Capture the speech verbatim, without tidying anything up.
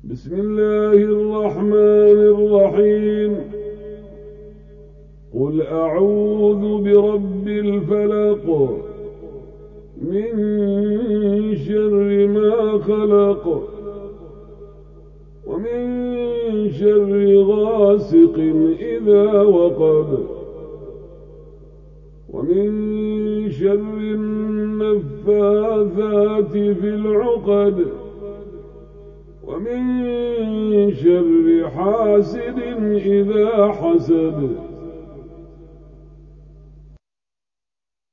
بسم الله الرحمن الرحيم. قل أعوذ برب الفلق من شر ما خلق ومن شر غاسق إذا وقب ومن شر النفاثات في العقد ومن شر حاسد إذا حسد.